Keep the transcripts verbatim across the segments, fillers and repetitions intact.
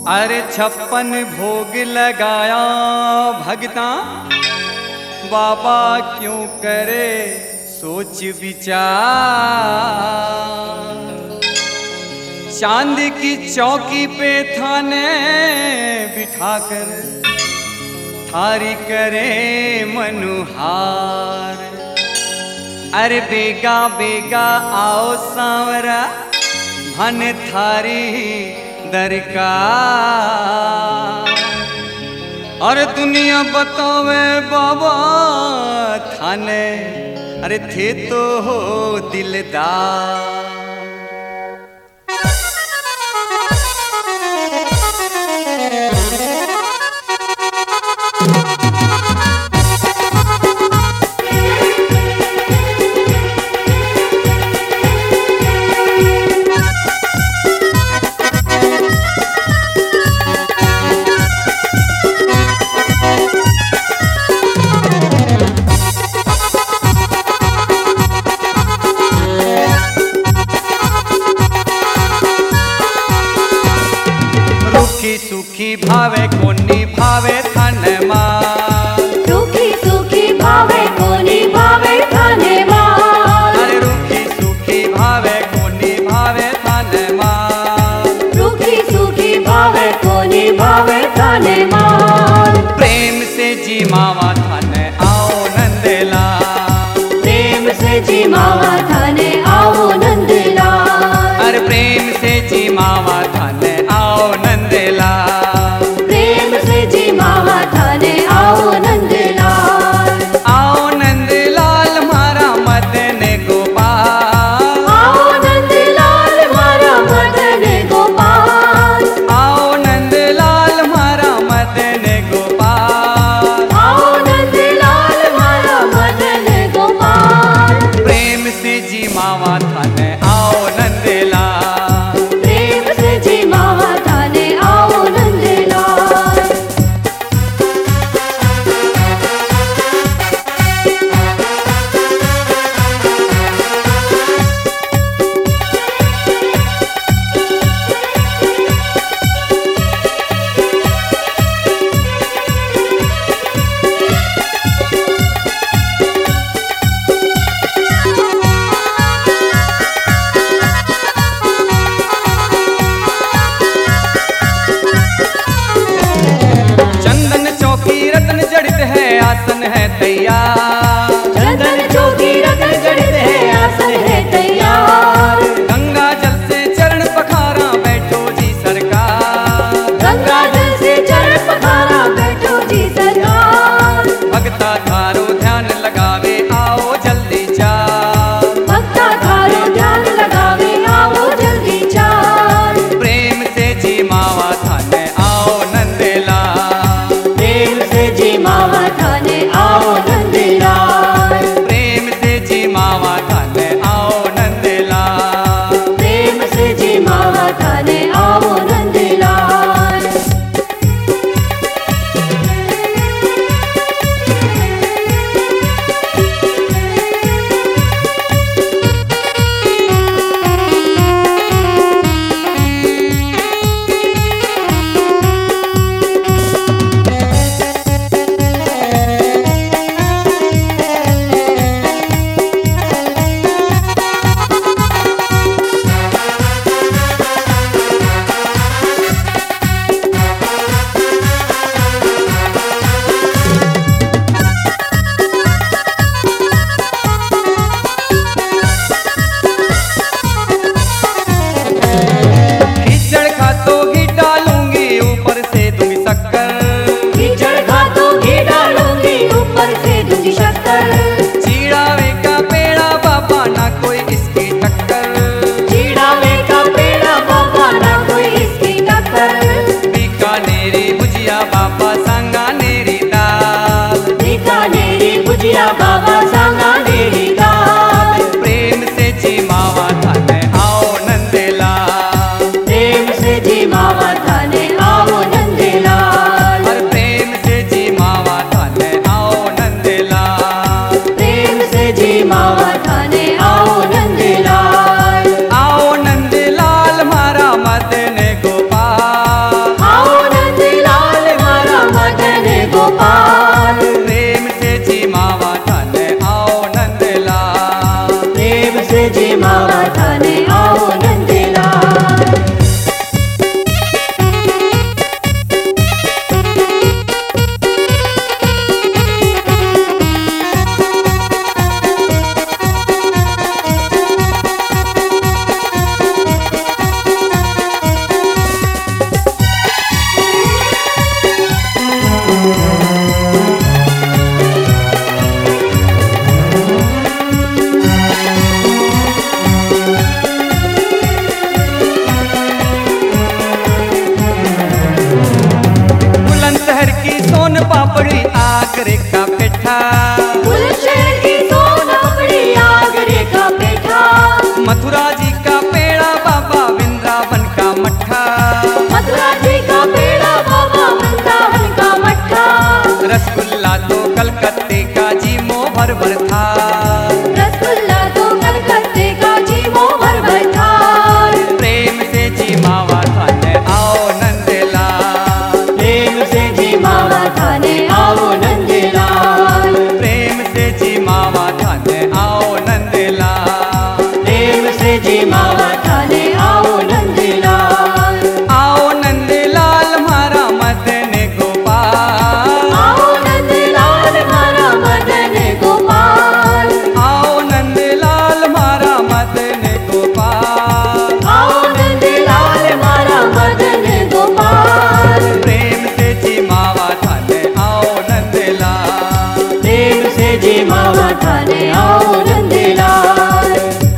अरे छप्पन भोग लगाया भगता, बाबा क्यों करे सोच विचार। चांद की चौकी पे थाने बिठाकर थारी करे मनुहार। अरे बेगा बेगा आओ सांवरा, भन थारी दरकार। और दुनिया बतावे बाबा थाने, अरे थे तो हो दिलदार। सुखी भावे कोनी भावे थाने मां, रुखी सुखी भावे कोनी भावे थाने मां। अरे रुखी सुखी भावे कोनी भावे थाने मां, रुखी सुखी भावे कोनी भावे थाने मां। प्रेम से जी मावा थाने आओ नंदला, प्रेम से जी मावा थाने आओ नंदला। अरे प्रेम से जी मावा थाने आओ नंदला। प्रेम से जी मावा थाने आओ नंदलाल। आओ नंदलाल मारा मदन गोपाल, आओ नंदलाल मारा मदन गोपाल। आओ नंदलाल मारा मदन गोपाल। आओ नंदलाल मारा मदन गोपाल। प्रेम से जी मावा थाने आओ नंदलाल। प्रेम से जी मावा थाने आओ नंदलाल। से जी मावा थाने आओ नंदलाल। बुलंदशहर की सोन पापड़ी आगरे का पेठा, बुलंदशहर की सोन पापड़ी आगरे का पेठा, मथुरा जी का पेड़ा बाबा वृंदावन का मट्ठा, मथुरा जी का पेड़ा बाबा वृंदावन का मट्ठा, रसगुल्ला तो कलकत्ते का जी मो भर भर था, रसगुल्ला तो कलकत्ते का जी मो भर भर था। प्रेम से जी मावा थाने आओ नंदलाल, प्रेम से जी मावा थाने आओ नंदलाल, प्रेम से जी मावा थाने आओ नंदलाल, प्रेम से जी मावा थाने आओ नंदलाल। आओ नंदलाल मारा मदन गोपाल, आओ नंदलाल मारा मदन गोपाल, आओ नंदलाल मारा मदन गोपाल, आओ नंदलाल मारा मदन गोपाल। प्रेम से जी मावा थाने आओ नंदलाल, प्रेम से जी मावा थाने आओ नंदलाल।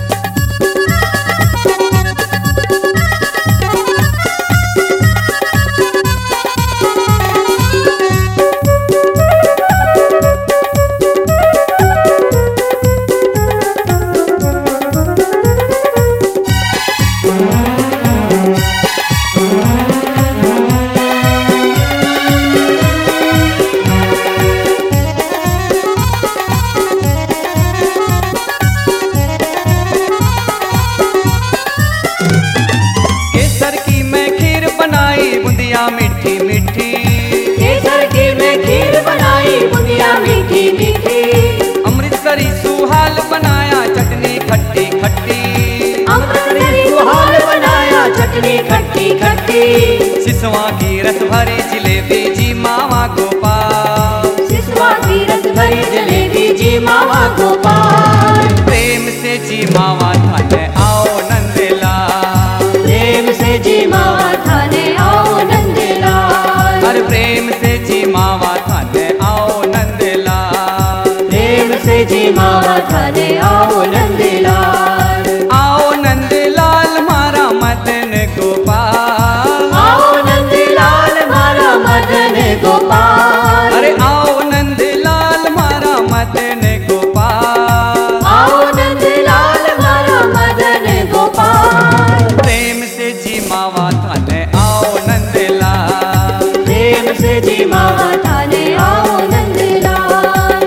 केसर की मैं खीर बनाई बुंदिया मीठी मीठी, केसर की मैं खीर बनाई बुनिया मीठी मीठी, अमृतसरी सुहाल बनाया चटनी खट्टी खट्टी, अमृतसरी सुहाल बनाया चटनी खट्टी खट्टी, सिसवा की रस भरी जिलेबी जी मावा गोपाल, सिसवा की रस भरी जलेबी जी मावा गोपाल। प्रेम से जी मावा थाने आओ नंदलाल, प्रेम से जी मावा थाने आओ नंदलाल, हर प्रेम से जी मावा थाने आओ नंदलाल, प्रेम से जी मावा थाने आओ नंदलाल। आओ नंदलाल मारा मदन गोपाल, आओ नंदलाल मारा मदन गोपाल, अरे आओ नंदलाल मारा मदन गोपाल, आओ नंदलाल मारा मदन गोपाल। प्रेम से जी मावा थाने आओ नंदलाल, प्रेम से जी मावा थाने आओ नंदलाल।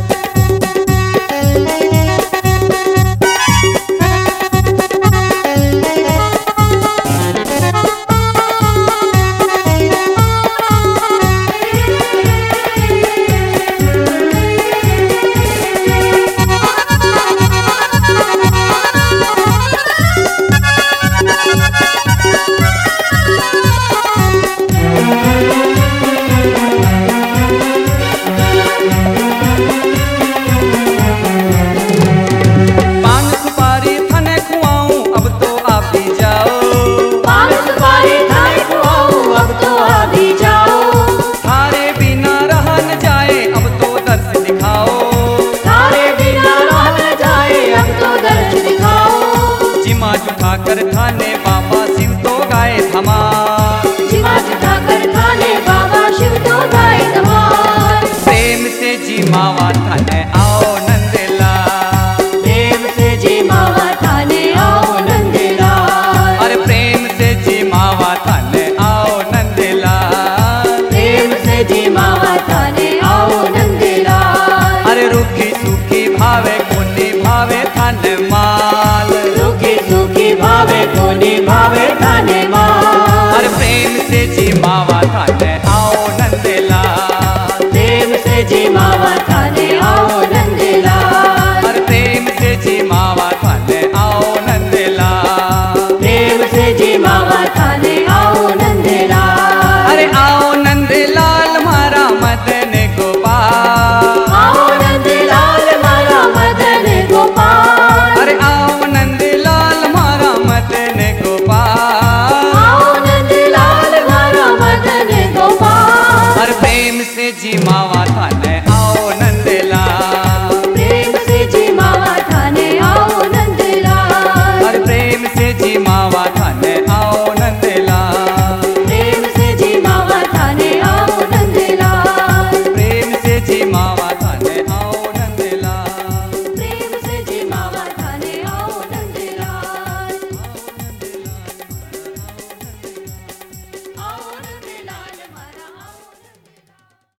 पान सुपारी थाने खुआऊं अब तो आप भी जाओ, पान सुपारी थाने खुआऊं अब तो आ भी जाओ, थारे बिना रहा न जाए अब तो दर्श दिखाओ, थारे बिना रह न जाए अब तो दर्श दिखाओ। जिमा जुठा कर थाने बाबा शिव तो गाए धमाल, जिमा जुटा कर थाने बाबा शिव तो गाए धमाल। प्रेम से जी मावा थाने आओ नंदलाल, प्रेम से जी मावा थाने आओ नंदलाल, अरे प्रेम से जी मावा थाने आओ नंदलाल, प्रेम से जी मावा थाने आओ नंदलाल। अरे रूखी सूखी भावे कोनी भावे थाने माल, सुखी सुखी भावे कोनी भावे थाने माल, अरे प्रेम से जी मावा थाने आओ नंदलाल, प्रेम से जी